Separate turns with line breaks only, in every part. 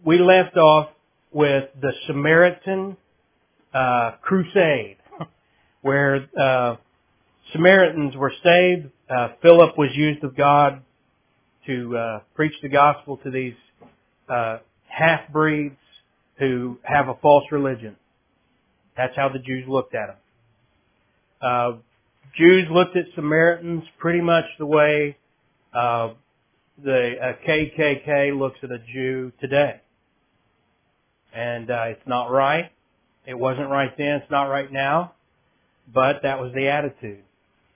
we left off with the Samaritan crusade, where Samaritans were saved. Philip was used of God to preach the gospel to these half-breeds who have a false religion. That's how the Jews looked at them. Jews looked at Samaritans pretty much the way the KKK looks at a Jew today. And it's not right. It wasn't right then. It's not right now. But that was the attitude.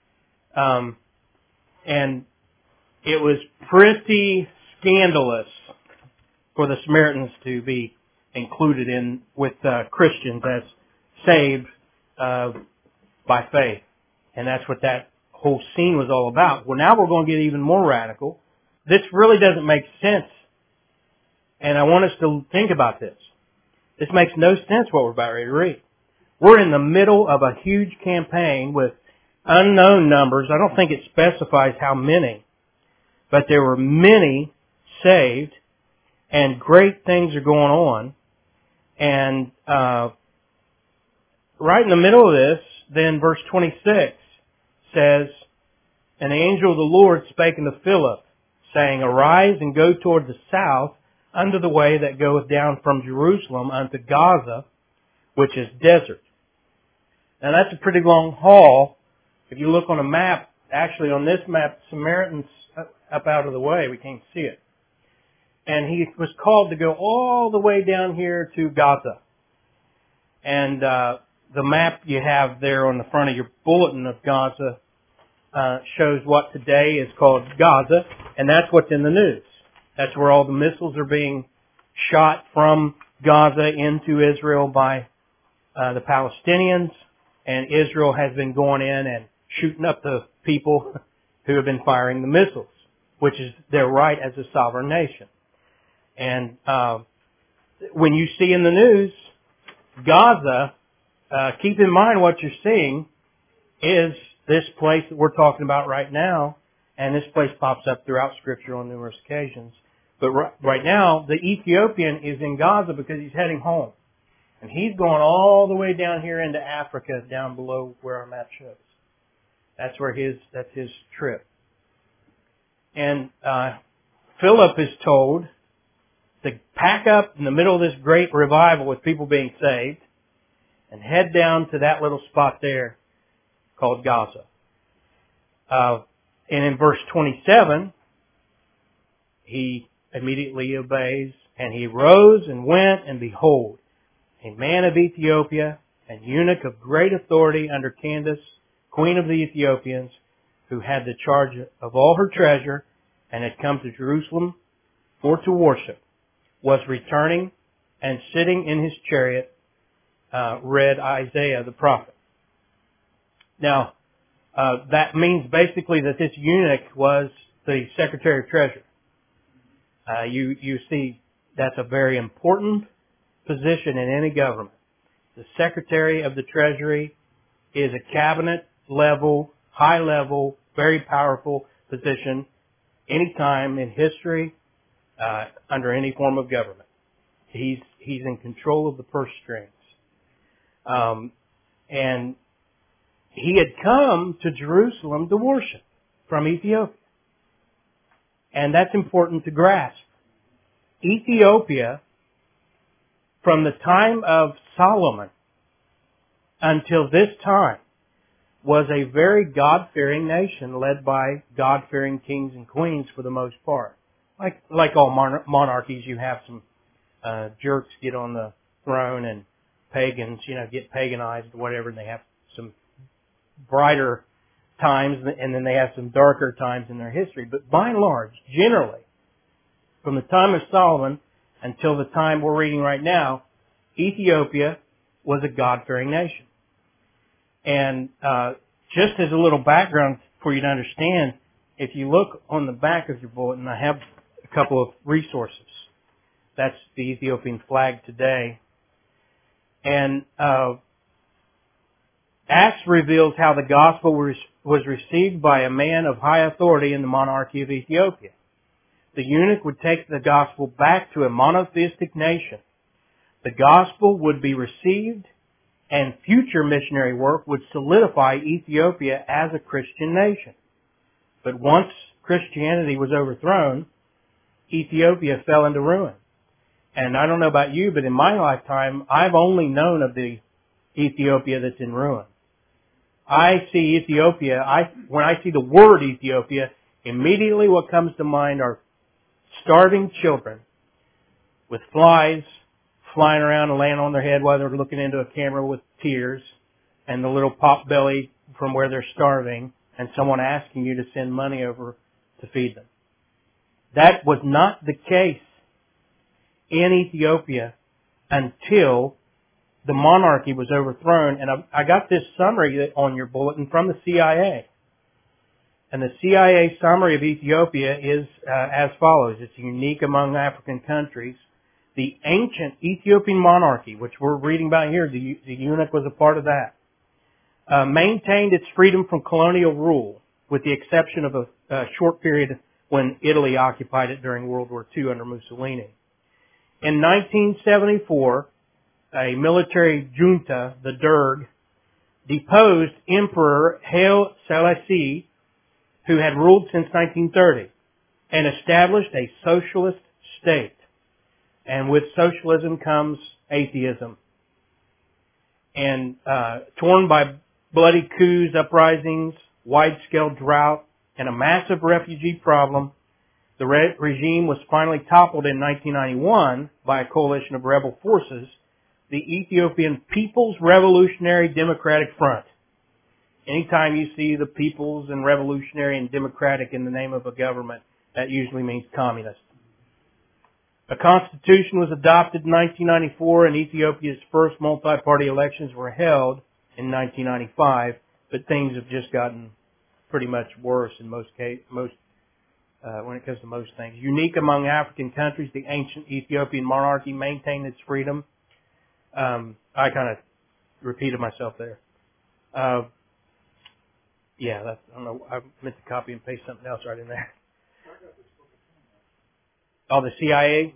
And it was pretty scandalous for the Samaritans to be included in with Christians as saved by faith. And that's what that whole scene was all about. Well, now we're going to get even more radical. This really doesn't make sense. And I want us to think about this. This makes no sense what we're about ready to read. We're in the middle of a huge campaign with unknown numbers. I don't think it specifies how many. But there were many saved, and great things are going on. And right in the middle of this, then verse 26 says, "And the angel of the Lord spake unto Philip, saying, Arise and go toward the south, unto the way that goeth down from Jerusalem unto Gaza, which is desert." Now that's a pretty long haul. If you look on a map, actually on this map, Samaritan's up out of the way. We can't see it. And he was called to go all the way down here to Gaza. And the map you have there on the front of your bulletin of Gaza shows what today is called Gaza, and that's what's in the news. That's where all the missiles are being shot from Gaza into Israel by the Palestinians, and Israel has been going in and shooting up the people who have been firing the missiles, which is their right as a sovereign nation. And when you see in the news Gaza, keep in mind what you're seeing is this place that we're talking about right now, and this place pops up throughout Scripture on numerous occasions. But right now, the Ethiopian is in Gaza because he's heading home. And he's going all the way down here into Africa, down below where our map shows. That's his trip. And Philip is told to pack up in the middle of this great revival with people being saved and head down to that little spot there called Gaza. And in verse 27, he immediately obeys, and he rose and went, and behold, a man of Ethiopia, an eunuch of great authority under Candace, queen of the Ethiopians, who had the charge of all her treasure and had come to Jerusalem for to worship, was returning and sitting in his chariot, read Isaiah the prophet. Now, that means basically that this eunuch was the Secretary of Treasury. You see, that's a very important position in any government. The Secretary of the Treasury is a cabinet level, high level, very powerful position any time in history, under any form of government. He's in control of the purse strings. And he had come to Jerusalem to worship from Ethiopia. And that's important to grasp. Ethiopia, from the time of Solomon until this time, was a very God-fearing nation led by God-fearing kings and queens for the most part. Like all monarchies, you have some jerks get on the throne and pagans, get paganized or whatever, and they have some brighter times and then they have some darker times in their history. But by and large, generally, from the time of Solomon until the time we're reading right now, Ethiopia was a God-fearing nation. And just as a little background for you to understand, if you look on the back of your bulletin, I have a couple of resources. That's the Ethiopian flag today. And Acts reveals how the gospel was received by a man of high authority in the monarchy of Ethiopia. the eunuch would take the gospel back to a monotheistic nation. The gospel would be received, and future missionary work would solidify Ethiopia as a Christian nation. But once Christianity was overthrown, Ethiopia fell into ruin. And I don't know about you, but in my lifetime, I've only known of the Ethiopia that's in ruin. I see Ethiopia, when I see the word Ethiopia, immediately what comes to mind are starving children with flies flying around and laying on their head while they're looking into a camera with tears, and the little pop belly from where they're starving, and someone asking you to send money over to feed them. That was not the case in Ethiopia until the monarchy was overthrown. And I got this summary on your bulletin from the CIA. And the CIA summary of Ethiopia is as follows. It's unique among African countries. The ancient Ethiopian monarchy, which we're reading about here, the eunuch was a part of that, maintained its freedom from colonial rule, with the exception of a short period when Italy occupied it during World War II under Mussolini. In 1974, a military junta, the Derg, deposed Emperor Haile Selassie, who had ruled since 1930, and established a socialist state. And with socialism comes atheism. And torn by bloody coups, uprisings, wide-scale drought, and a massive refugee problem, the regime was finally toppled in 1991 by a coalition of rebel forces, the Ethiopian People's Revolutionary Democratic Front. Anytime you see the People's and Revolutionary and Democratic in the name of a government, that usually means communist. A constitution was adopted in 1994, and Ethiopia's first multi-party elections were held in 1995, but things have just gotten pretty much worse in most cases, when it comes to most things. Unique among African countries, the ancient Ethiopian monarchy maintained its freedom. I kind of repeated myself there. I don't know. I meant to copy and paste something else right in there. Oh, the CIA?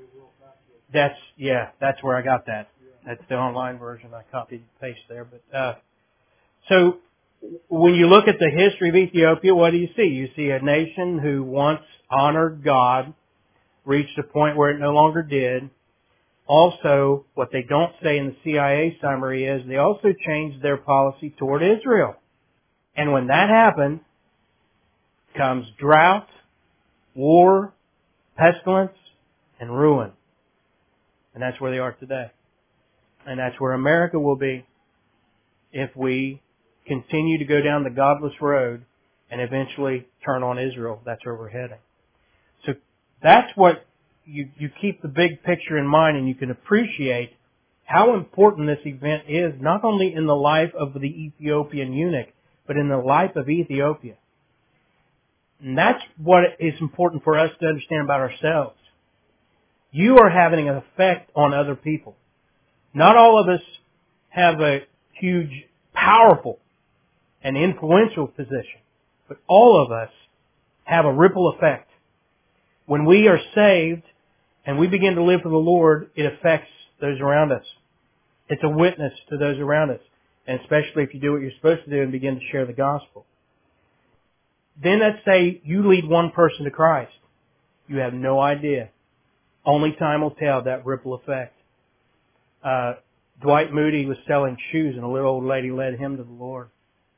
That's where I got that. That's the online version. I copied and pasted there. But so when you look at the history of Ethiopia, what do you see? You see a nation who once honored God, reached a point where it no longer did. Also, what they don't say in the CIA summary is they also changed their policy toward Israel. And when that happened, comes drought, war, pestilence, and ruin. And that's where they are today. And that's where America will be if we continue to go down the godless road and eventually turn on Israel. That's where we're heading. So that's what you keep the big picture in mind, and you can appreciate how important this event is, not only in the life of the Ethiopian eunuch, but in the life of Ethiopia. And that's what is important for us to understand about ourselves. You are having an effect on other people. Not all of us have a huge, powerful, and influential position, but all of us have a ripple effect. When we are saved and we begin to live for the Lord, it affects those around us. It's a witness to those around us, and especially if you do what you're supposed to do and begin to share the gospel. Then let's say you lead one person to Christ. You have no idea. Only time will tell that ripple effect. Dwight Moody was selling shoes, and a little old lady led him to the Lord.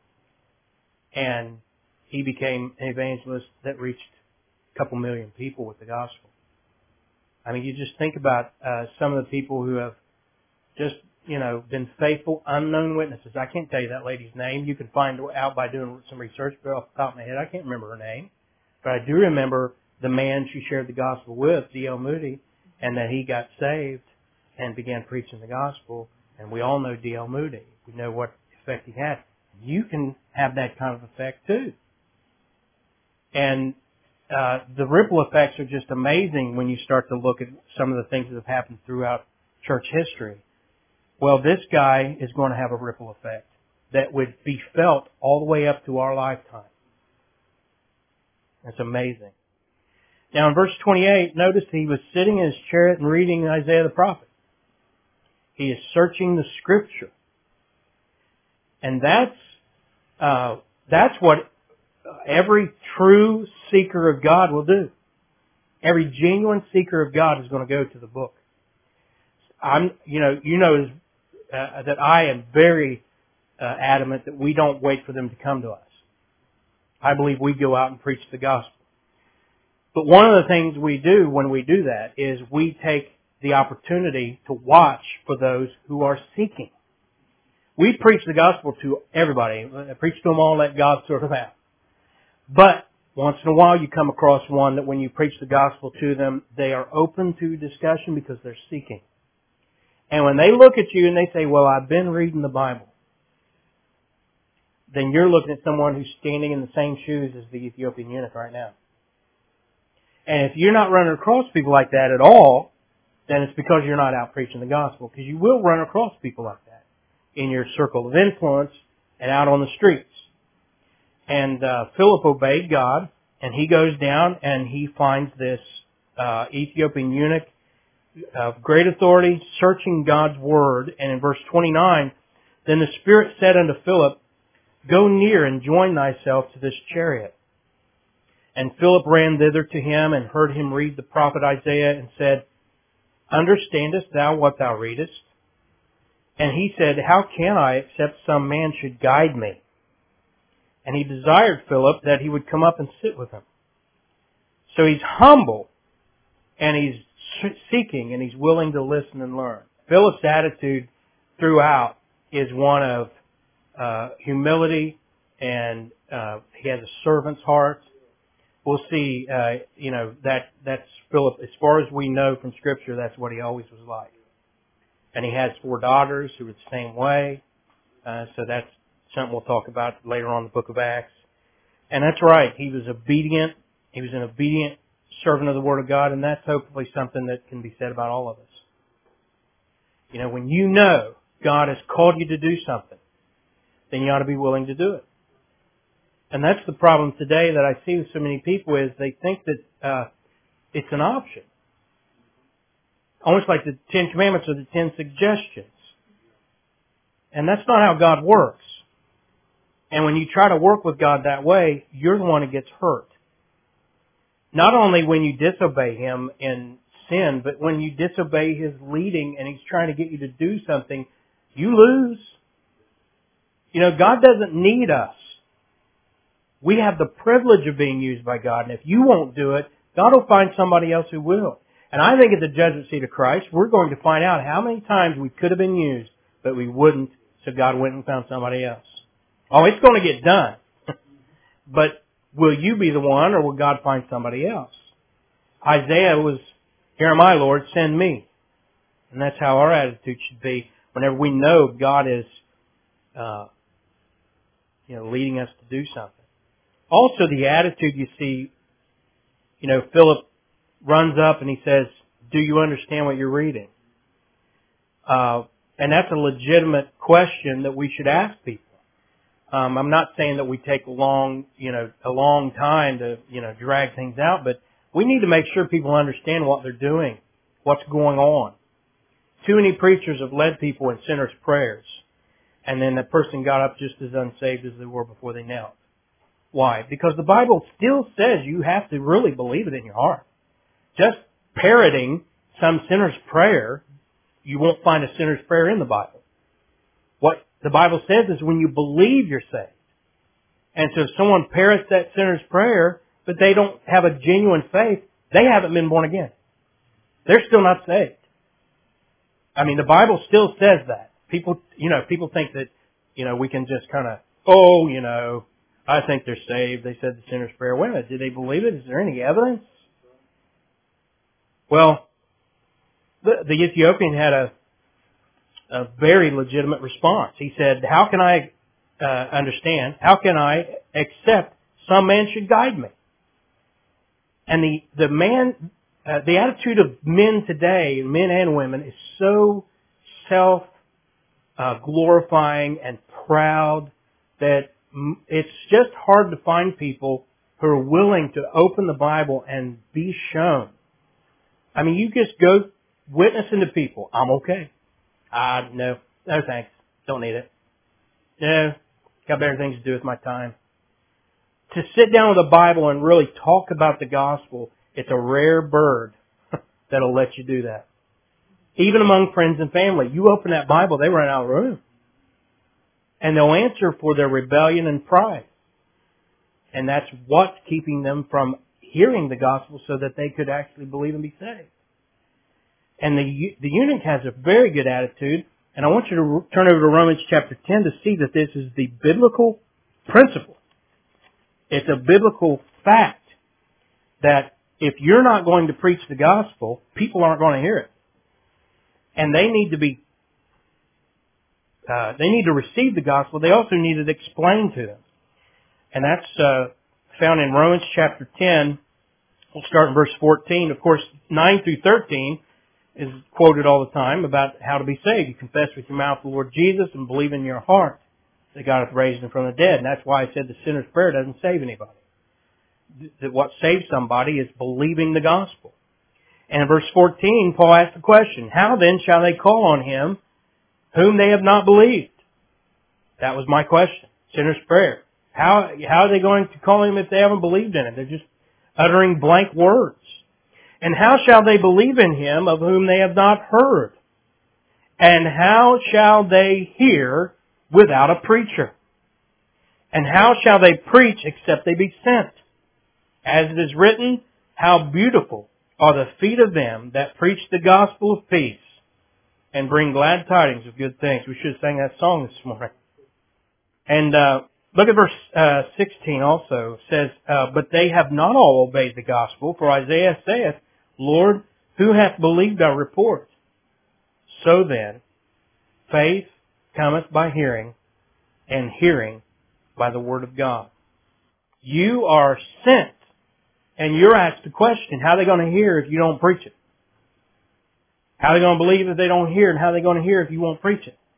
And he became an evangelist that reached a couple million people with the gospel. I mean, you just think about some of the people who have just, been faithful, unknown witnesses. I can't tell you that lady's name. You can find out by doing some research, but off the top of my head, I can't remember her name. But I do remember the man she shared the gospel with, D.L. Moody, and that he got saved and began preaching the gospel. And we all know D.L. Moody. We know what effect he had. You can have that kind of effect too. And the ripple effects are just amazing when you start to look at some of the things that have happened throughout church history. Well, this guy is going to have a ripple effect that would be felt all the way up to our lifetime. That's amazing. Now in verse 28, notice he was sitting in his chariot and reading Isaiah the prophet. He is searching the Scripture. And that's what every true seeker of God will do. Every genuine seeker of God is going to go to the book. That I am very adamant that we don't wait for them to come to us. I believe we go out and preach the gospel. But one of the things we do when we do that is we take the opportunity to watch for those who are seeking. We preach the gospel to everybody. Preach to them all, let God sort them out. But once in a while you come across one that when you preach the gospel to them, they are open to discussion because they're seeking. And when they look at you and they say, well, I've been reading the Bible, then you're looking at someone who's standing in the same shoes as the Ethiopian eunuch right now. And if you're not running across people like that at all, then it's because you're not out preaching the gospel. Because you will run across people like that in your circle of influence and out on the streets. And Philip obeyed God, and he goes down and he finds this Ethiopian eunuch of great authority, searching God's word. And in verse 29, then the Spirit said unto Philip, go near and join thyself to this chariot. And Philip ran thither to him and heard him read the prophet Isaiah and said, understandest thou what thou readest? And he said, how can I, except some man should guide me? And he desired Philip that he would come up and sit with him. So he's humble, and he's seeking, and he's willing to listen and learn. Philip's attitude throughout is one of humility, and he has a servant's heart. We'll see, that's Philip. As far as we know from Scripture, that's what he always was like. And he has 4 daughters who were the same way. So that's something we'll talk about later on in the book of Acts. And that's right. He was obedient. He was an obedient servant of the Word of God, and that's hopefully something that can be said about all of us. You know, when you know God has called you to do something, then you ought to be willing to do it. And that's the problem today that I see with so many people is they think that it's an option. Almost like the 10 Commandments or the 10 suggestions. And that's not how God works. And when you try to work with God that way, you're the one who gets hurt. Not only when you disobey Him in sin, but when you disobey His leading and He's trying to get you to do something, you lose. You know, God doesn't need us. We have the privilege of being used by God, and if you won't do it, God will find somebody else who will. And I think at the judgment seat of Christ, we're going to find out how many times we could have been used, but we wouldn't, so God went and found somebody else. Oh, it's going to get done. But will you be the one, or will God find somebody else? Isaiah was, here am I, Lord, send me. And that's how our attitude should be whenever we know God is leading us to do something. Also, the attitude you see, Philip runs up and he says, do you understand what you're reading? And that's a legitimate question that we should ask people. I'm not saying that we take a long time to, drag things out, but we need to make sure people understand what they're doing, what's going on. Too many preachers have led people in sinners' prayers, and then that person got up just as unsaved as they were before they knelt. Why? Because the Bible still says you have to really believe it in your heart. Just parroting some sinner's prayer, you won't find a sinner's prayer in the Bible. What the Bible says is when you believe, you're saved. And so if someone parrots that sinner's prayer, but they don't have a genuine faith, they haven't been born again. They're still not saved. I mean, the Bible still says that. People think that, we can just kind of, I think they're saved. They said the sinner's prayer. Wait a minute, did they believe it? Is there any evidence? Well, the Ethiopian had a very legitimate response. He said, how can I understand? How can I accept some man should guide me? And the attitude of men today, men and women, is so glorifying and proud that it's just hard to find people who are willing to open the Bible and be shown. I mean, you just go witnessing to people. I'm okay. No thanks. Don't need it. No, got better things to do with my time. To sit down with the Bible and really talk about the gospel, it's a rare bird that'll let you do that. Even among friends and family, you open that Bible, they run out of room. And they'll answer for their rebellion and pride. And that's what's keeping them from hearing the gospel so that they could actually believe and be saved. And the eunuch has a very good attitude. And I want you to turn over to Romans chapter 10 to see that this is the biblical principle. It's a biblical fact that if you're not going to preach the gospel, people aren't going to hear it. And they need to receive the gospel. They also need it explained to them. And that's found in Romans chapter 10. We'll start in verse 14. Of course, 9 through 13 is quoted all the time about how to be saved. You confess with your mouth the Lord Jesus and believe in your heart that God hath raised him from the dead. And that's why I said the sinner's prayer doesn't save anybody. That what saves somebody is believing the gospel. And in verse 14, Paul asks the question, how then shall they call on him whom they have not believed? That was my question. Sinner's prayer. How are they going to call him if they haven't believed in him? They're just uttering blank words. And how shall they believe in him of whom they have not heard? And how shall they hear without a preacher? And how shall they preach except they be sent? As it is written, how beautiful are the feet of them that preach the gospel of peace and bring glad tidings of good things. We should have sang that song this morning. And look at verse 16 also. It says, but they have not all obeyed the gospel, for Isaiah saith, Lord, who hath believed our report? So then, faith cometh by hearing, and hearing by the word of God. You are sent, and you're asked the question, how are they going to hear if you don't preach it? How are they going to believe if they don't hear, and how are they going to hear if you won't preach it?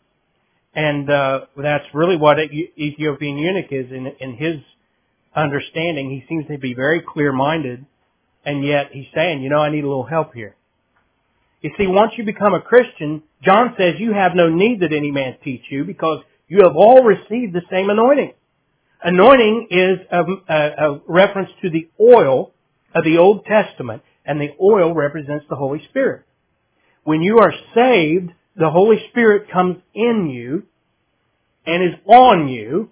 And that's really what Ethiopian eunuch is in his understanding. He seems to be very clear-minded, and yet he's saying, I need a little help here. You see, once you become a Christian, John says you have no need that any man teach you because you have all received the same anointing. Anointing is a reference to the oil of the Old Testament, and the oil represents the Holy Spirit. When you are saved, the Holy Spirit comes in you and is on you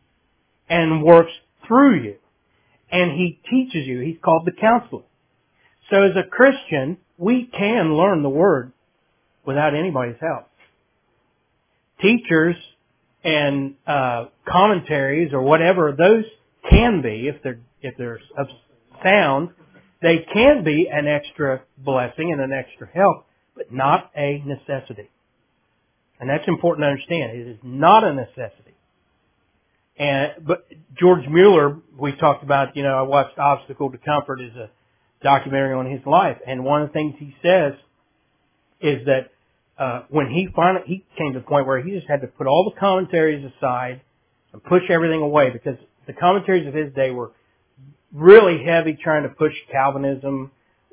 and works through you. And He teaches you. He's called the counselor. So as a Christian, we can learn the Word without anybody's help. Teachers and commentaries or whatever, those can be, if they're of sound, they can be an extra blessing and an extra help, but not a necessity. And that's important to understand. It is not a necessity. But George Mueller, we talked about, I watched Obstacle to Comfort as a documentary on his life. And one of the things he says is that when he came to the point where he just had to put all the commentaries aside and push everything away because the commentaries of his day were really heavy trying to push Calvinism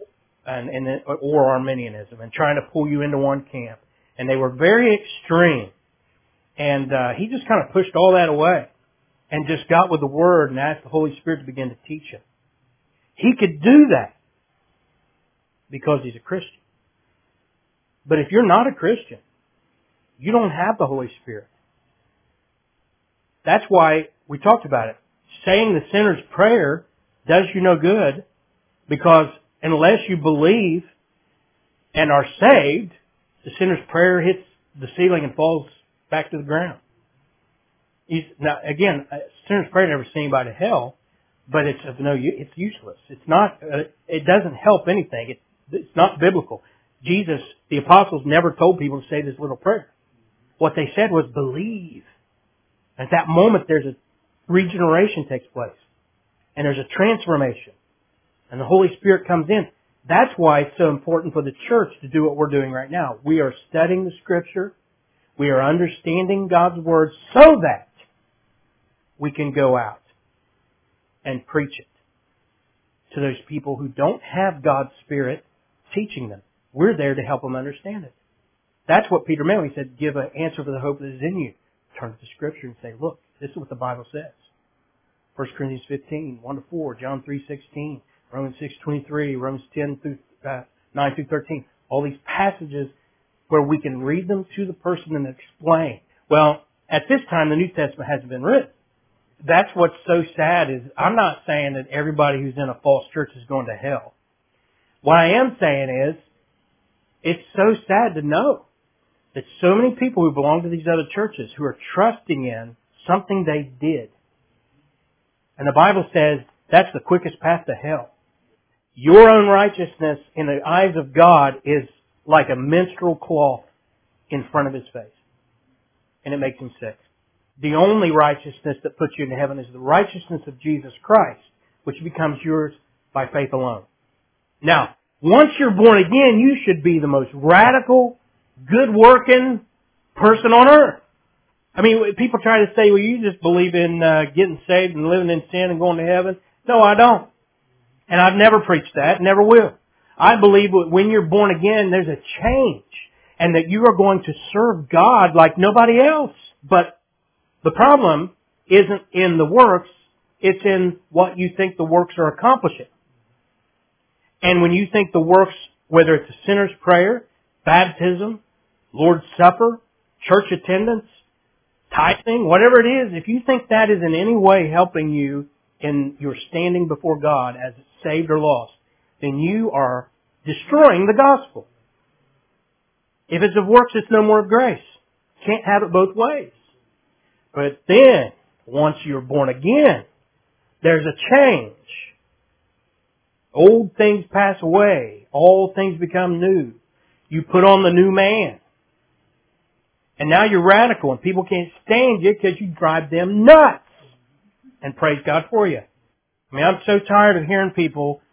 or Arminianism and trying to pull you into one camp. And they were very extreme. And he just kind of pushed all that away and just got with the Word and asked the Holy Spirit to begin to teach him. He could do that because he's a Christian. But if you're not a Christian, you don't have the Holy Spirit. That's why we talked about it. Saying the sinner's prayer does you no good because unless you believe and are saved, the sinner's prayer hits the ceiling and falls back to the ground. Now, again, a sinner's prayer never sent anybody to hell, but it's useless. It's not. It doesn't help anything. It's not biblical. Jesus, the apostles, never told people to say this little prayer. What they said was believe. At that moment, there's a regeneration takes place, and there's a transformation, and the Holy Spirit comes in. That's why it's so important for the church to do what we're doing right now. We are studying the Scripture. We are understanding God's Word so that we can go out and preach it to those people who don't have God's Spirit teaching them. We're there to help them understand it. That's what Peter meant when he said, give an answer for the hope that is in you. Turn to the Scripture and say, look, this is what the Bible says. 1 Corinthians 15, 1-4, John 3:16, Romans 6:23, Romans 9 through 13. All these passages where we can read them to the person and explain. Well, at this time, the New Testament hasn't been written. That's what's so sad is I'm not saying that everybody who's in a false church is going to hell. What I am saying is it's so sad to know that so many people who belong to these other churches who are trusting in something they did. And the Bible says that's the quickest path to hell. Your own righteousness in the eyes of God is like a menstrual cloth in front of His face. And it makes Him sick. The only righteousness that puts you into heaven is the righteousness of Jesus Christ, which becomes yours by faith alone. Now, once you're born again, you should be the most radical, good-working person on earth. I mean, people try to say, well, you just believe in getting saved and living in sin and going to heaven. No, I don't. And I've never preached that, never will. I believe that when you're born again, there's a change and that you are going to serve God like nobody else. But the problem isn't in the works, it's in what you think the works are accomplishing. And when you think the works, whether it's a sinner's prayer, baptism, Lord's Supper, church attendance, tithing, whatever it is, if you think that is in any way helping you in your standing before God as saved or lost, then you are destroying the gospel. If it's of works, it's no more of grace. Can't have it both ways. But then, once you're born again, there's a change. Old things pass away. All things become new. You put on the new man. And now you're radical and people can't stand you because you drive them nuts. And praise God for you. I mean, I'm so tired of hearing people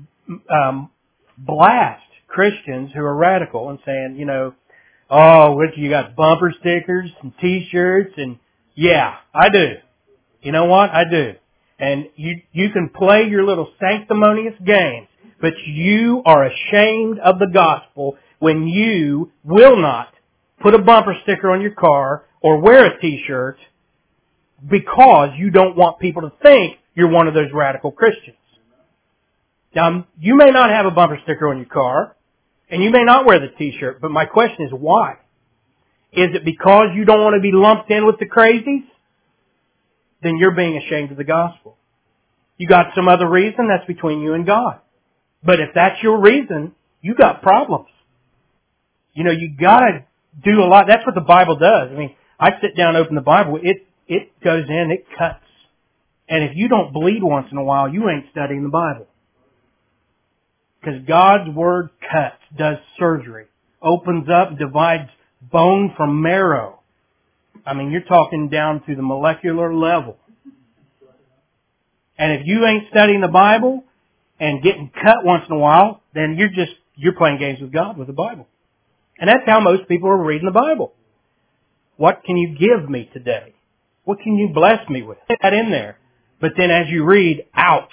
blast Christians who are radical and saying, oh, what you got bumper stickers and T-shirts and yeah, I do. You know what? I do. And you can play your little sanctimonious games, but you are ashamed of the gospel when you will not put a bumper sticker on your car or wear a T-shirt because you don't want people to think you're one of those radical Christians. Now, you may not have a bumper sticker on your car, and you may not wear the T-shirt, but my question is why? Is it because you don't want to be lumped in with the crazies? Then you're being ashamed of the gospel. You got some other reason, that's between you and God. But if that's your reason, you got problems. You gotta do a lot. That's what the Bible does. I mean, I sit down and open the Bible, it goes in, it cuts. And if you don't bleed once in a while, you ain't studying the Bible. Because God's Word cuts, does surgery, opens up, divides bone from marrow. I mean, you're talking down to the molecular level. And if you ain't studying the Bible and getting cut once in a while, then you're playing games with God with the Bible. And that's how most people are reading the Bible. What can you give me today? What can you bless me with? Put that in there. But then as you read, ouch.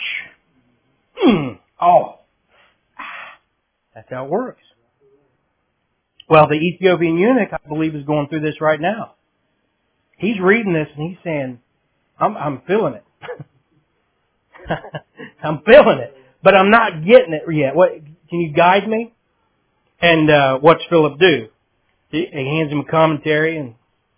Oh. That's how it works. Well, the Ethiopian eunuch, I believe, is going through this right now. He's reading this and he's saying, I'm feeling it. I'm feeling it. But I'm not getting it yet. What, can you guide me? And what's Philip do? He hands him a commentary and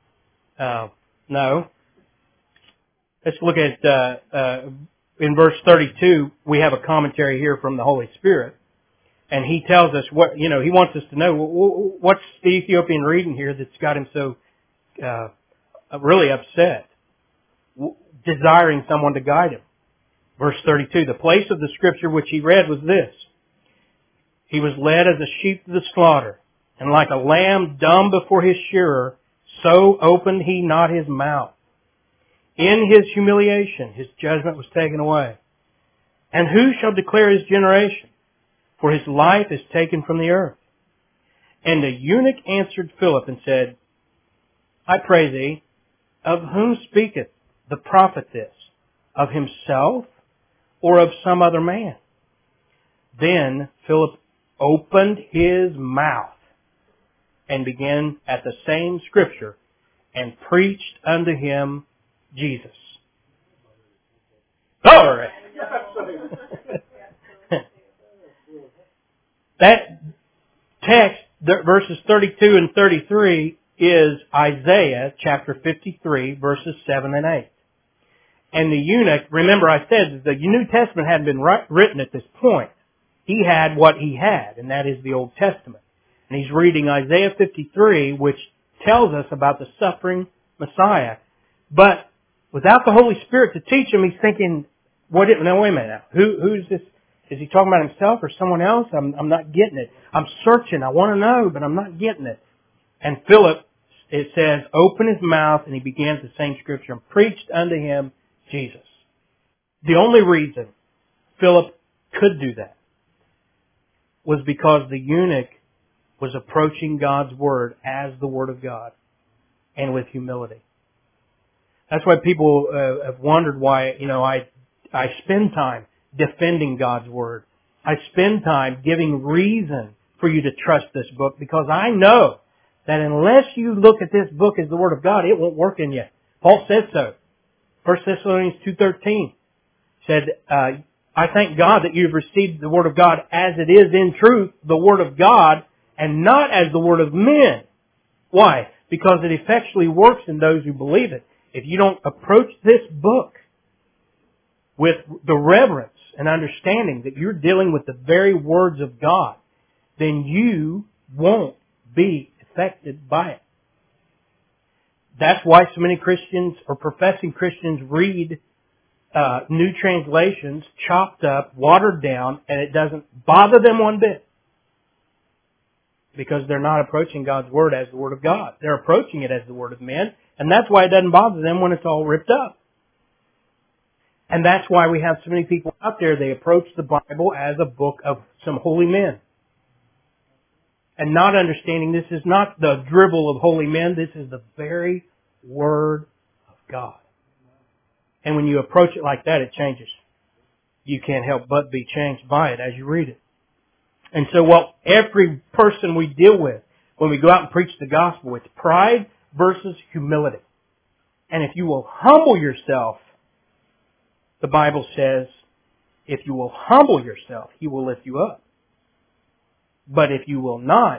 no. Let's look at in verse 32, we have a commentary here from the Holy Spirit. And he tells us what, he wants us to know what's the Ethiopian reading here that's got him so really upset, desiring someone to guide him. Verse 32, the place of the scripture which he read was this. He was led as a sheep to the slaughter, and like a lamb dumb before his shearer, so opened he not his mouth. In his humiliation, his judgment was taken away. And who shall declare his generation? For his life is taken from the earth. And the eunuch answered Philip and said, I pray thee, of whom speaketh the prophet this? Of himself or of some other man? Then Philip opened his mouth and began at the same scripture and preached unto him Jesus. Glory! That text, verses 32 and 33, is Isaiah chapter 53, verses 7 and 8. And the eunuch, remember I said the New Testament hadn't been written at this point. He had what he had, and that is the Old Testament. And he's reading Isaiah 53, which tells us about the suffering Messiah. But without the Holy Spirit to teach him, he's thinking, wait a minute now. Who's this? Is he talking about himself or someone else? I'm not getting it. I'm searching. I want to know, but I'm not getting it. And Philip, it says, opened his mouth and he began the same scripture and preached unto him Jesus. The only reason Philip could do that was because the eunuch was approaching God's Word as the Word of God and with humility. That's why people have wondered why, I spend time defending God's Word. I spend time giving reason for you to trust this book because I know that unless you look at this book as the Word of God, it won't work in you. Paul said so. 1 Thessalonians 2:13 said, I thank God that you've received the Word of God as it is in truth, the Word of God, and not as the word of men. Why? Because it effectually works in those who believe it. If you don't approach this book with the reverence and understanding that you're dealing with the very words of God, then you won't be affected by it. That's why so many Christians or professing Christians read new translations, chopped up, watered down, and it doesn't bother them one bit. Because they're not approaching God's Word as the Word of God. They're approaching it as the Word of men, and that's why it doesn't bother them when it's all ripped up. And that's why we have so many people out there, they approach the Bible as a book of some holy men. And not understanding this is not the dribble of holy men, this is the very Word of God. And when you approach it like that, it changes. You can't help but be changed by it as you read it. And so what every person we deal with, when we go out and preach the gospel, it's pride versus humility. And if you will humble yourself, the Bible says, if you will humble yourself, He will lift you up. But if you will not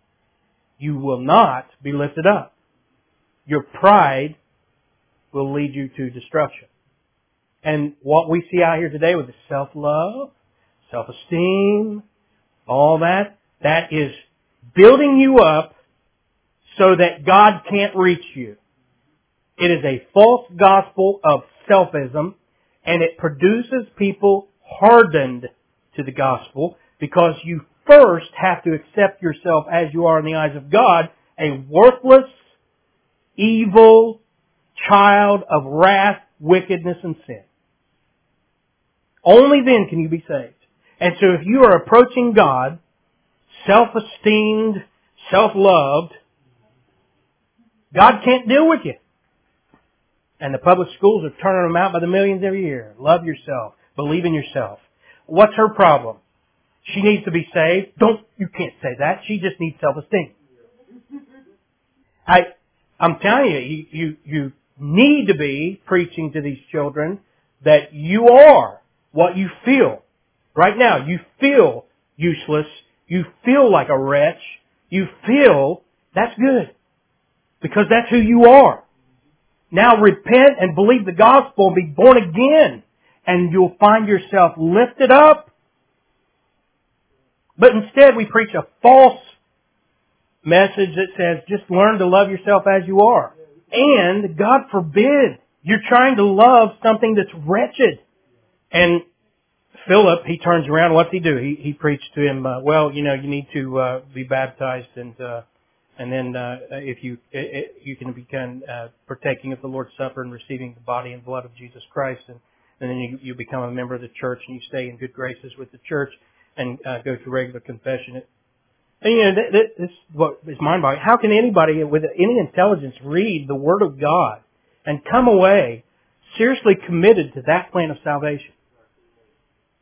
be lifted up. Your pride will lead you to destruction. And what we see out here today with the self-love, self-esteem, all that is building you up so that God can't reach you. It is a false gospel of selfism, and it produces people hardened to the gospel because you first have to accept yourself as you are in the eyes of God, a worthless, evil child of wrath, wickedness, and sin. Only then can you be saved. And so if you are approaching God, self-esteemed, self-loved, God can't deal with you. And the public schools are turning them out by the millions every year. Love yourself. Believe in yourself. What's her problem? She needs to be saved. You can't say that. She just needs self-esteem. I'm telling you need to be preaching to these children that you are what you feel. Right now, you feel useless. You feel like a wretch. You feel that's good. Because that's who you are. Now repent and believe the gospel and be born again. And you'll find yourself lifted up. But instead we preach a false message that says just learn to love yourself as you are. And God forbid, you're trying to love something that's wretched. And Philip, he turns around. What's he do? He preached to him. You need to be baptized, and then if you can become partaking of the Lord's Supper and receiving the body and blood of Jesus Christ, and then you become a member of the church and you stay in good graces with the church and go to regular confession. And this is what is mind-boggling. How can anybody with any intelligence read the Word of God and come away seriously committed to that plan of salvation?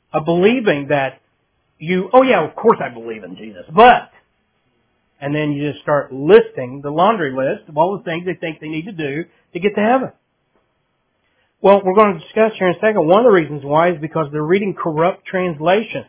of believing that oh yeah, of course I believe in Jesus, but, and then you just start listing the laundry list of all the things they think they need to do to get to heaven. Well, we're going to discuss here in a second. One of the reasons why is because they're reading corrupt translations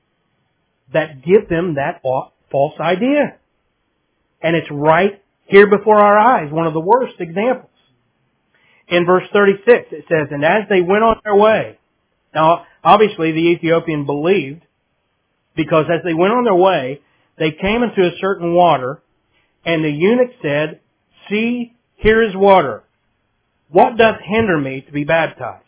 that give them that false idea. And it's right here before our eyes, one of the worst examples. In verse 36, it says, and as they went on their way. Now, obviously, the Ethiopian believed, because as they went on their way, they came into a certain water, and the eunuch said, see, here is water. What doth hinder me to be baptized?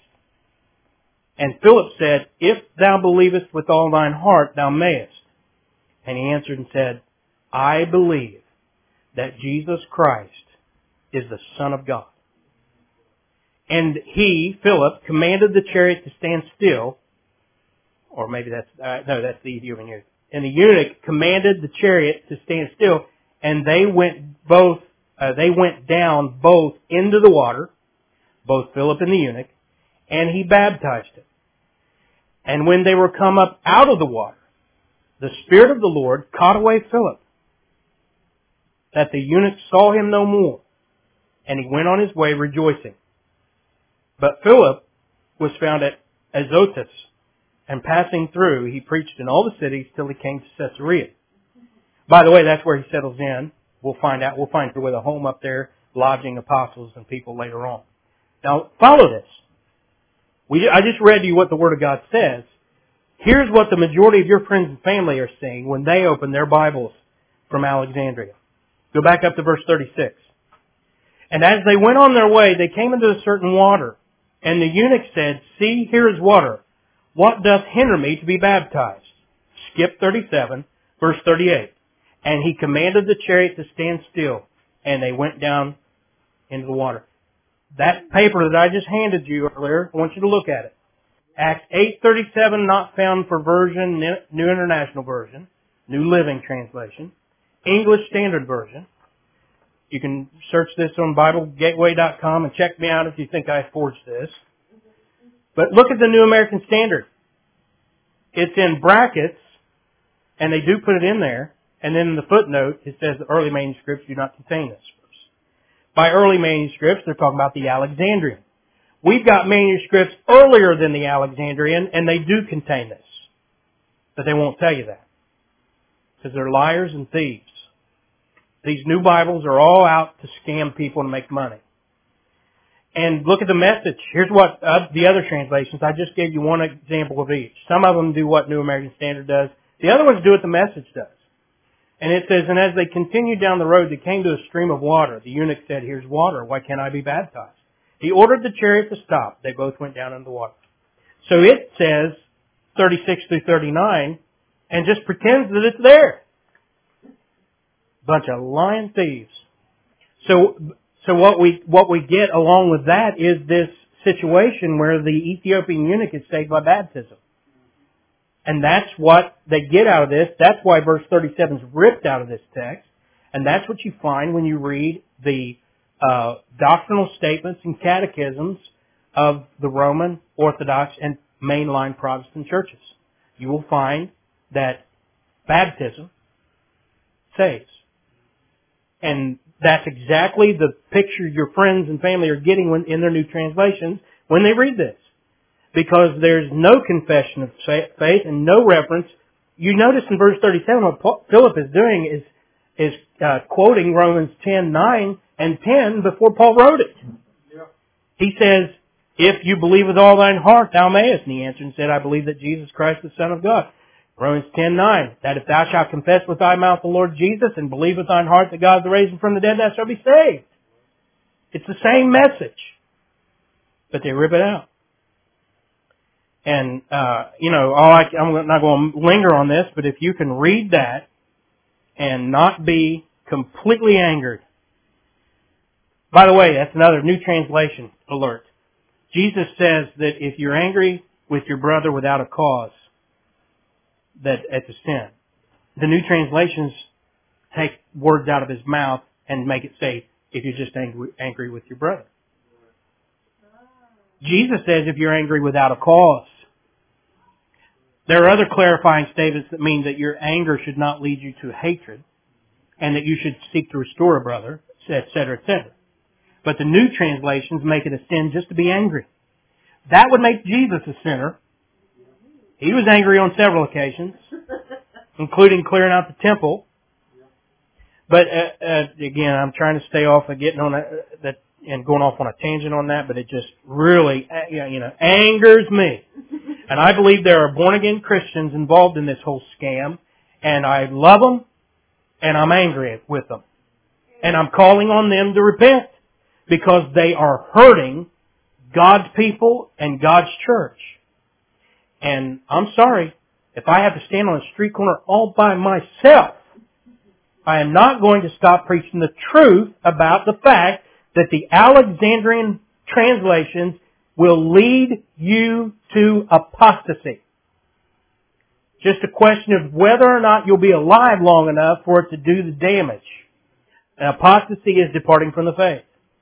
And Philip said, if thou believest with all thine heart, thou mayest. And he answered and said, I believe that Jesus Christ is the Son of God. And he, Philip, commanded the chariot to stand still. Or maybe that's the Ethiopian eunuch. And the eunuch commanded the chariot to stand still, and they went down both into the water, both Philip and the eunuch, and he baptized him. And when they were come up out of the water, the Spirit of the Lord caught away Philip, that the eunuch saw him no more, and he went on his way rejoicing. But Philip was found at Azotus, and passing through, he preached in all the cities till he came to Caesarea. By the way, that's where he settles in. We'll find with a home up there, lodging apostles and people later on. Now, follow this. I just read to you what the Word of God says. Here's what the majority of your friends and family are seeing when they open their Bibles from Alexandria. Go back up to verse 36. And as they went on their way, they came into a certain water. And the eunuch said, see, here is water. What doth hinder me to be baptized? Skip 37, verse 38. And he commanded the chariot to stand still, and they went down into the water. That paper that I just handed you earlier, I want you to look at it. Acts 8:37, not found for version, New International Version, New Living Translation, English Standard Version. You can search this on BibleGateway.com and check me out if you think I forged this. But look at the New American Standard. It's in brackets, and they do put it in there. And then in the footnote, it says the early manuscripts do not contain this verse. By early manuscripts, they're talking about the Alexandrian. We've got manuscripts earlier than the Alexandrian, and they do contain this. But they won't tell you that. Because they're liars and thieves. These new Bibles are all out to scam people and make money. And look at the message. Here's what the other translations, I just gave you one example of each. Some of them do what New American Standard does. The other ones do what the message does. And it says, and as they continued down the road, they came to a stream of water. The eunuch said, here's water. Why can't I be baptized? He ordered the chariot to stop. They both went down into the water. So it says 36 through 39 and just pretends that it's there. Bunch of lying thieves. So what we get along with that is this situation where the Ethiopian eunuch is saved by baptism. And that's what they get out of this. That's why verse 37 is ripped out of this text. And that's what you find when you read the doctrinal statements and catechisms of the Roman Orthodox and mainline Protestant churches. You will find that baptism saves. And that's exactly the picture your friends and family are getting in their new translations when they read this. Because there's no confession of faith and no reference. You notice in verse 37 what Philip is doing is quoting Romans 10:9 and 10 before Paul wrote it. Yeah. He says, if you believe with all thine heart, thou mayest. And he answered and said, I believe that Jesus Christ is the Son of God. Romans 10:9, that if thou shalt confess with thy mouth the Lord Jesus and believe with thine heart that God is raised him from the dead, thou shalt be saved. It's the same message. But they rip it out. And, I'm not going to linger on this, but if you can read that and not be completely angered. By the way, that's another new translation alert. Jesus says that if you're angry with your brother without a cause, that it's a sin. The new translations take words out of his mouth and make it say, if you're just angry with your brother. Jesus says if you're angry without a cause. There are other clarifying statements that mean that your anger should not lead you to hatred, and that you should seek to restore a brother, etc., etc. But the new translations make it a sin just to be angry. That would make Jesus a sinner. He was angry on several occasions, including clearing out the temple. But again, I'm trying to stay off of getting on that and going off on a tangent on that, but it just really, angers me. And I believe there are born-again Christians involved in this whole scam, and I love them, and I'm angry with them. And I'm calling on them to repent, because they are hurting God's people and God's church. And I'm sorry, if I have to stand on a street corner all by myself, I am not going to stop preaching the truth about the fact that the Alexandrian translations will lead you to apostasy. Just a question of whether or not you'll be alive long enough for it to do the damage. And apostasy is departing from the faith.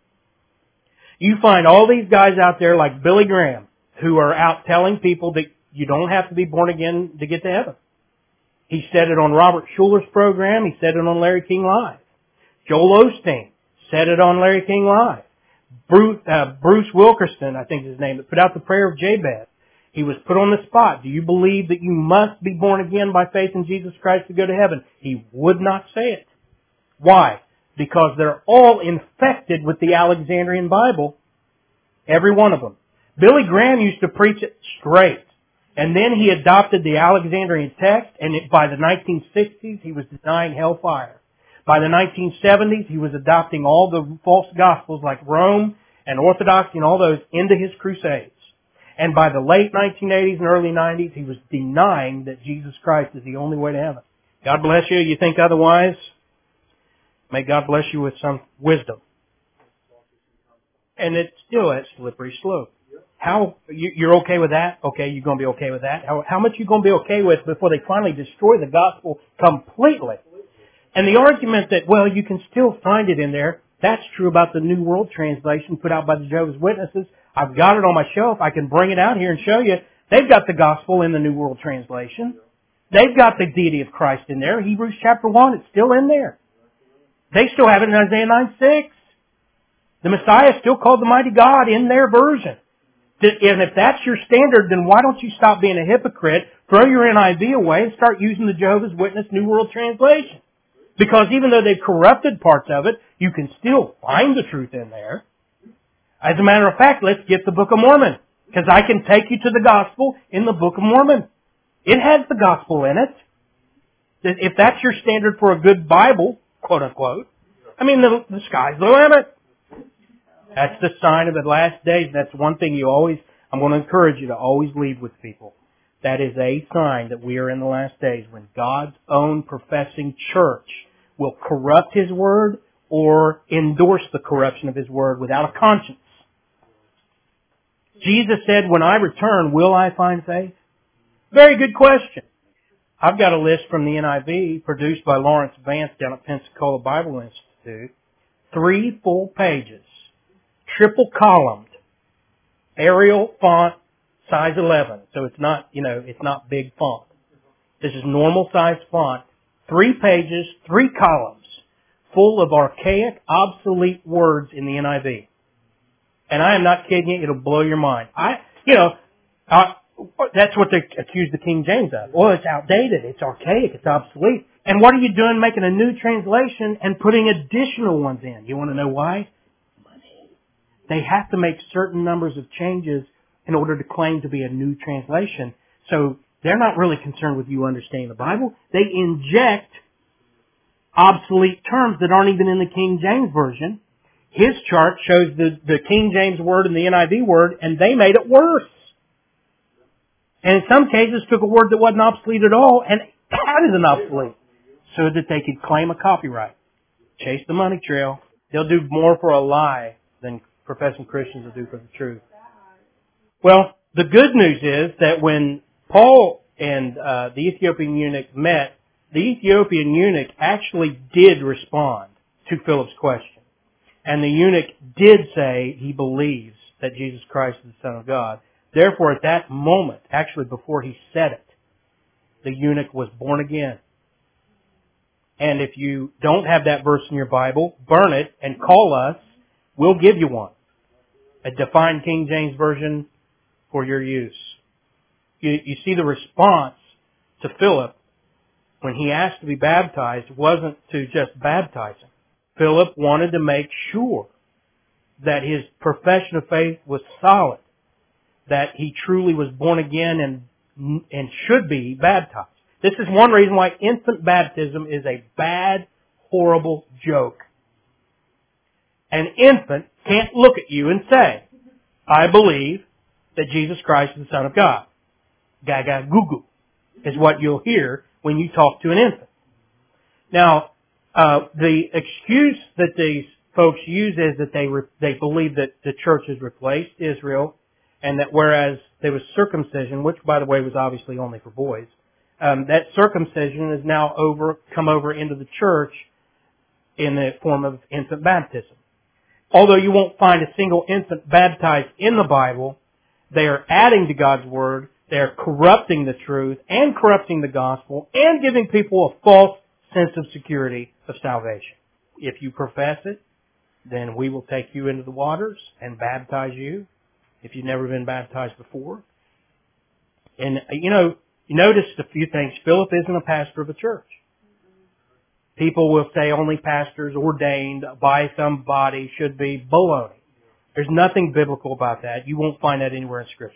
You find all these guys out there like Billy Graham who are out telling people that you don't have to be born again to get to heaven. He said it on Robert Schuller's program. He said it on Larry King Live. Joel Osteen said it on Larry King Live. Bruce Wilkerson, I think is his name, that put out the prayer of Jabez. He was put on the spot. Do you believe that you must be born again by faith in Jesus Christ to go to heaven? He would not say it. Why? Because they're all infected with the Alexandrian Bible. Every one of them. Billy Graham used to preach it straight. And then he adopted the Alexandrian text, and by the 1960s, he was denying hellfire. By the 1970s, he was adopting all the false gospels like Rome and Orthodoxy and all those into his crusades. And by the late 1980s and early 90s, he was denying that Jesus Christ is the only way to heaven. God bless you. You think otherwise? May God bless you with some wisdom. And it's still a slippery slope. How, you're okay with that? Okay, you're going to be okay with that. How much you going to be okay with before they finally destroy the gospel completely? And the argument that, well, you can still find it in there, that's true about the New World Translation put out by the Jehovah's Witnesses. I've got it on my shelf. I can bring it out here and show you. They've got the gospel in the New World Translation. They've got the deity of Christ in there. Hebrews chapter 1, it's still in there. They still have it in Isaiah 9:6. The Messiah is still called the mighty God in their version. And if that's your standard, then why don't you stop being a hypocrite, throw your NIV away, and start using the Jehovah's Witness New World Translation? Because even though they've corrupted parts of it, you can still find the truth in there. As a matter of fact, let's get the Book of Mormon. Because I can take you to the gospel in the Book of Mormon. It has the gospel in it. If that's your standard for a good Bible, quote unquote, I mean, the sky's the limit. That's the sign of the last days. That's one thing I'm going to encourage you to always leave with people. That is a sign that we are in the last days when God's own professing church will corrupt His Word or endorse the corruption of His Word without a conscience. Jesus said, when I return, will I find faith? Very good question. I've got a list from the NIV produced by Lawrence Vance down at Pensacola Bible Institute. 3 full pages. Triple columned. Arial font, size 11. So it's not, it's not big font. This is normal size font. 3 pages, 3 columns, full of archaic, obsolete words in the NIV. And I am not kidding you, it'll blow your mind. That's what they accuse the King James of. Well, it's outdated, it's archaic, it's obsolete. And what are you doing making a new translation and putting additional ones in? You want to know why? Money. They have to make certain numbers of changes in order to claim to be a new translation. So they're not really concerned with you understanding the Bible. They inject obsolete terms that aren't even in the King James Version. His chart shows the King James word and the NIV word, and they made it worse. And in some cases took a word that wasn't obsolete at all and added an obsolete so that they could claim a copyright. Chase the money trail. They'll do more for a lie than professing Christians will do for the truth. Well, the good news is that when Paul and the Ethiopian eunuch met, the Ethiopian eunuch actually did respond to Philip's question. And the eunuch did say he believes that Jesus Christ is the Son of God. Therefore, at that moment, actually before he said it, the eunuch was born again. And if you don't have that verse in your Bible, burn it and call us. We'll give you one. A defined King James Version for your use. You see the response to Philip when he asked to be baptized wasn't to just baptize him. Philip wanted to make sure that his profession of faith was solid, that he truly was born again and should be baptized. This is one reason why infant baptism is a bad, horrible joke. An infant can't look at you and say, I believe that Jesus Christ is the Son of God. Gaga goo goo is what you'll hear when you talk to an infant. Now, the excuse that these folks use is that they believe that the church has replaced Israel, and that whereas there was circumcision, which by the way was obviously only for boys, that circumcision has now come over into the church in the form of infant baptism. Although you won't find a single infant baptized in the Bible, they are adding to God's Word, they are corrupting the truth and corrupting the gospel and giving people a false sense of security of salvation. If you profess it, then we will take you into the waters and baptize you if you've never been baptized before. And, you noticed a few things. Philip isn't a pastor of a church. People will say only pastors ordained by somebody should be baloney. There's nothing biblical about that. You won't find that anywhere in Scripture.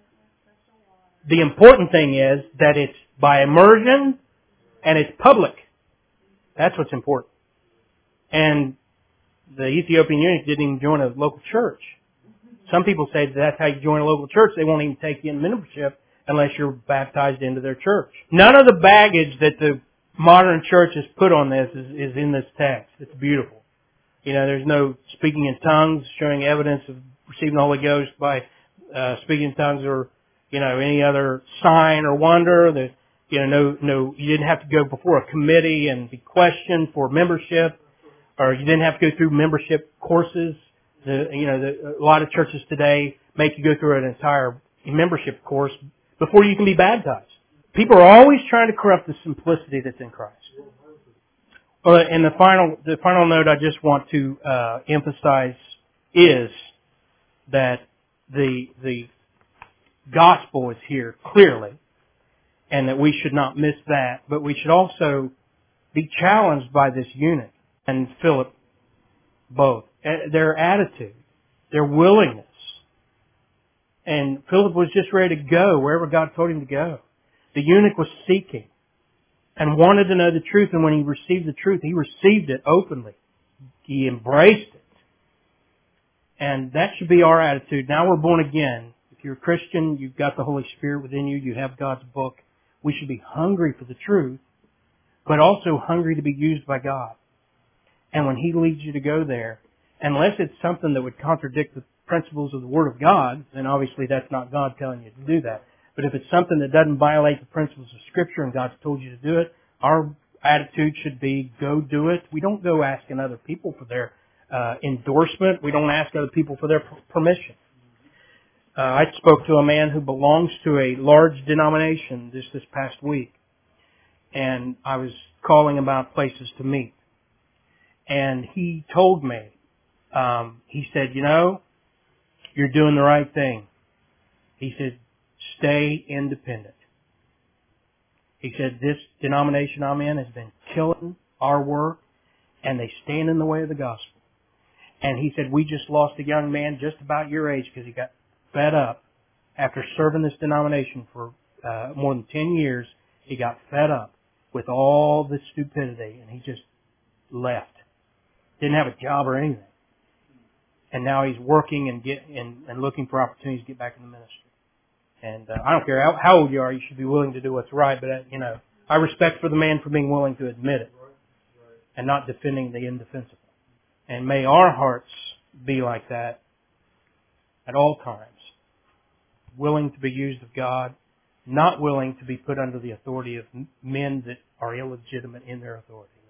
The important thing is that it's by immersion and it's public. That's what's important. And the Ethiopian eunuch didn't even join a local church. Some people say that that's how you join a local church. They won't even take you in membership unless you're baptized into their church. None of the baggage that the modern church has put on this is in this text. It's beautiful. There's no speaking in tongues, showing evidence of receiving the Holy Ghost by speaking in tongues or, any other sign or wonder. There's, you didn't have to go before a committee and be questioned for membership, or you didn't have to go through membership courses. A lot of churches today make you go through an entire membership course before you can be baptized. People are always trying to corrupt the simplicity that's in Christ. And the final note I just want to emphasize is that the gospel is here clearly, and that we should not miss that. But we should also be challenged by this eunuch and Philip both. Their attitude, their willingness. And Philip was just ready to go wherever God told him to go. The eunuch was seeking and wanted to know the truth, and when he received the truth, he received it openly. He embraced it. And that should be our attitude. Now we're born again. If you're a Christian, you've got the Holy Spirit within you, you have God's book. We should be hungry for the truth, but also hungry to be used by God. And when He leads you to go there, unless it's something that would contradict the principles of the Word of God, then obviously that's not God telling you to do that. But if it's something that doesn't violate the principles of Scripture and God's told you to do it, our attitude should be, go do it. We don't go asking other people for their endorsement. We don't ask other people for their permission. I spoke to a man who belongs to a large denomination this past week, and I was calling about places to meet. And he told me, he said, you're doing the right thing. He said, stay independent. He said, this denomination I'm in has been killing our work, and they stand in the way of the gospel. And he said, we just lost a young man just about your age because he got fed up after serving this denomination for more than 10 years. He got fed up with all this stupidity, and he just left. Didn't have a job or anything. And now he's working and looking for opportunities to get back in the ministry. And I don't care how old you are, you should be willing to do what's right. But, I respect for the man for being willing to admit it and not defending the indefensible. And may our hearts be like that at all times. Willing to be used of God, not willing to be put under the authority of men that are illegitimate in their authority.